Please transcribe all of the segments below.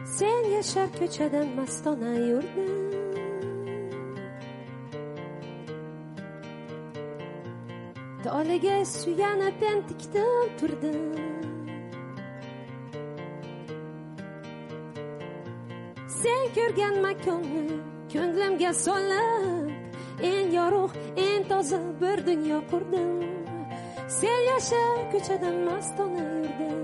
Sen yashar ko'chada mastona yurdim. Toliga suyanib entikdim turdim. Sen ko'rgan makonni ko'nglimga solib, en yorug', en toza bir dunyo qurdim. Sen yashar ko'chada mastona yurdim.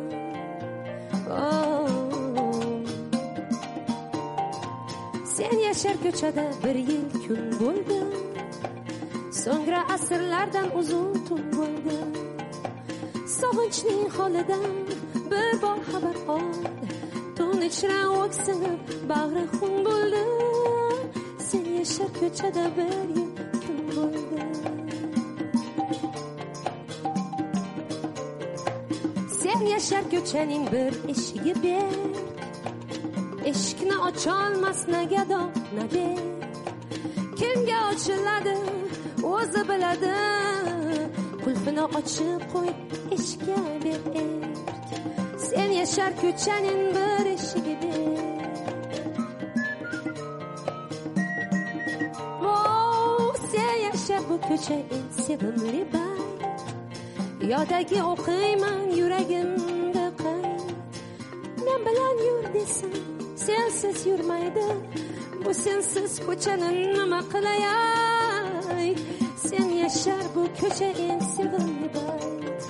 Sen yashar ko'chada bir yil kun bo'ldi. So'ngra asrlardan uzun tun bo'ldi. Sog'inchning holidan bir bor xabar ol. Tun ichra o'ksinib bag'ri xun bo'ldi. Sen yashar ko'chada bir yil kun bo'ldi. Sen yashar ko'chaning bir eshigi ber. Eshikni ocholmas na gado na ber. Kimga ochiladi o'zi biladi. Qulfini ochib qo'y eshikka ber. Sen yashar ko'chaning bir eshigi ber. Sen yashar bu ko'cha en sevimli bayt. Yodagi o'qiyman yuragimda qayt. Men bilan yur desam sensiz yurmaydi. Bu sensiz ko'chani nima qilay? Sen yashar bu ko'cha en sevimli bayt.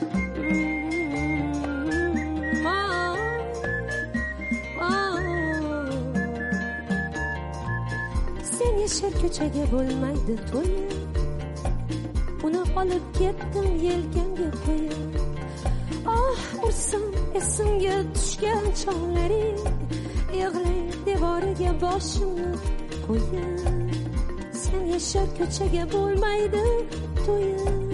Sen yashar ko'chaga bo'lmaydi to'yib. Uni olib ketdim yelkamga qo'yib. Ursam esimga tushgan chog'laring. Yig'lay devoriga boshimni qo'yib. Sen yashar ko'chaga bo'lmaydi to'yib.